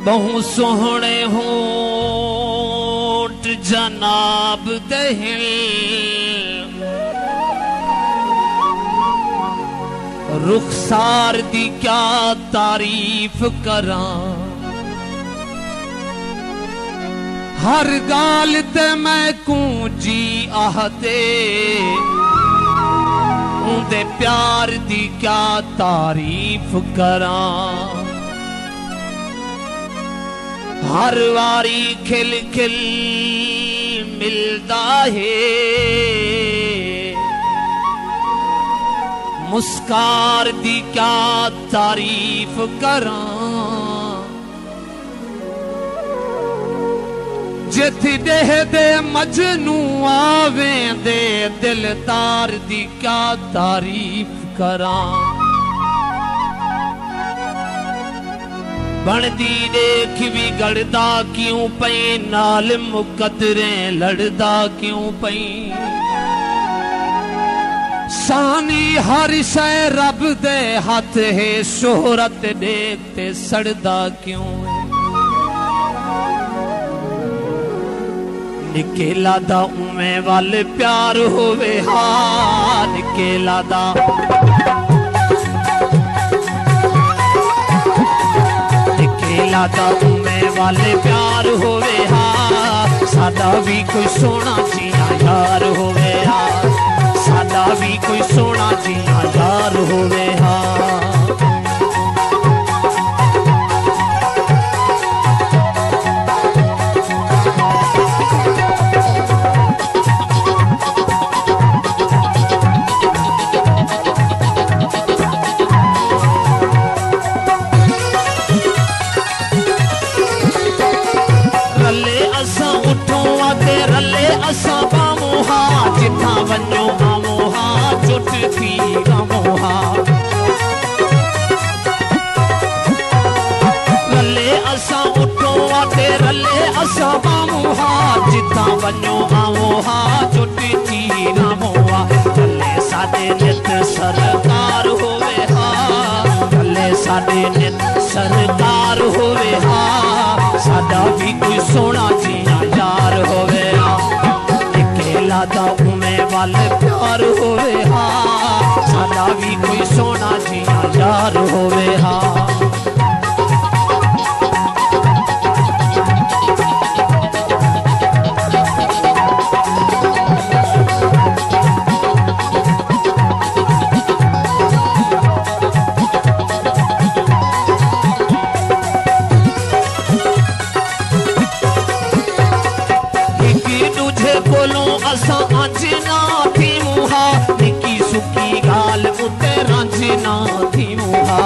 बहु सोहणे होठ जनाब दहिल रुखसार दी क्या तारीफ करां हर गाल ते मैं कूंजी आहते उन्दे प्यार दी क्या तारीफ करां हर वारी खिल खिल मिलदा है मुस्कार दी क्या तारीफ करां जिथि देह दे मजनू आवेंदे दिलदार दी क्या तारीफ करां बनदी देख भी गड़दा क्यों पई नाल मुकदरे लड़दा क्यों पई सानी हर शै रब दे हाथ है शोहरत देखते सड़दा क्यों निकेला दा उमे वाल प्यार होवे हा निकेला दा निकेला दा उमे वाल प्यार होवे हा सादा भी कोई सोना जिया यार होवे हा सादा भी कोई सोना जिया यार होवे हा असा बामोहा जिथा वञो आमोहा चुट थी रामोहा रले असा उठो आते रले असा बामोहा जिथा वञो आमोहा चुट थी रामोहा रले साडे नित सरकार होवे हा रले साडे नित सरकार होवे हा साडा भी कोई सोना जिया यार होवे हा दा उमे वाल प्यार होवे हा सादा भी कोई सोना जिया यार होवे हा असा अंजना थी मुहा निकी सुकी गाल उते रांझना थी मुहा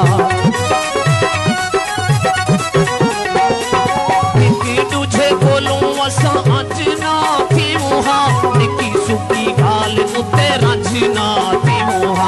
निकी तुझे बोलूं असा अंजना थी मुहा निकी सुकी गाल उते रांझना थी मुहा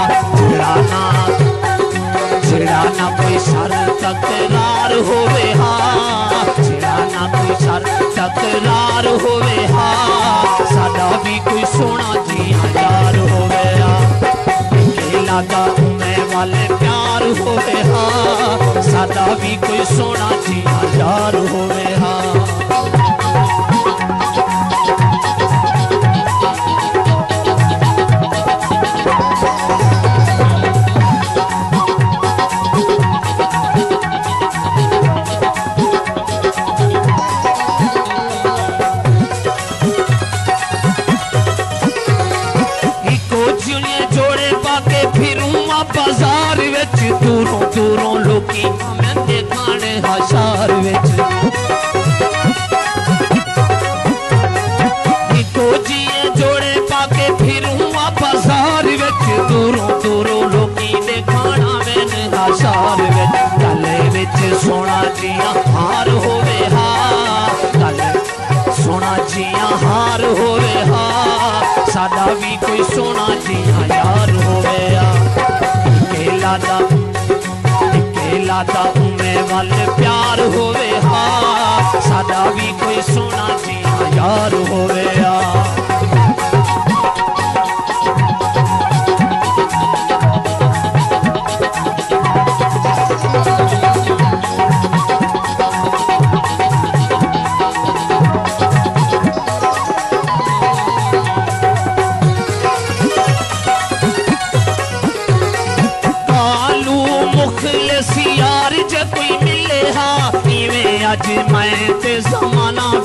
चिड़ाना कोई सर तकरार होवे हा चिड़ाना कोई सर तकरार होवे हा सादा भी कोई सोना जिया यार होवे हा निकेला दा उमे वाले प्यार होवे हा सादा भी कोई सोना जिया यार होवे हा बाजार विच दूरों दूरों लोकी मैंने खाने हजार विच इको जिए जोड़े पाके फिरूं बाजार विच दूरों दूरों लोकी ने खाना मैंने हजार विच गले विच सोना जिया हार होवे हा गले सोना जिया हार होवे हा सादा भी कोई सोना जिया यार होवे हा निकेला दा उमे वाल प्यार होवे हा सादा भी कोई सोना जिया यार होवे हा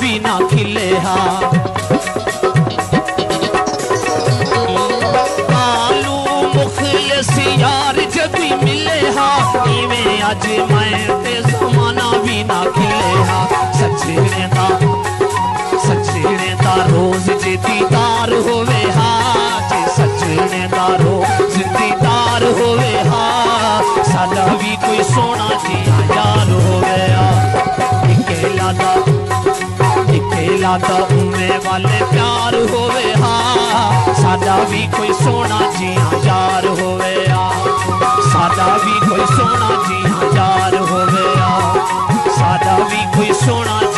भी ना खिले हा कालू मुखलिस यार जब भी मिले हा इवें अज मैं ते जमाना भी ना खिले हा सजने दा रोज जे दीदार होवे हा जे सजने दा रोज दीदार होवे हा सादा भी कोई सोना जिया यार होवे हा निकेला दा उम्मे वाले प्यार होवे हा सादा भी कोई सोना जिया यार होवे हा सादा भी कोई सोना जिया यार होवे हा सादा भी कोई सोना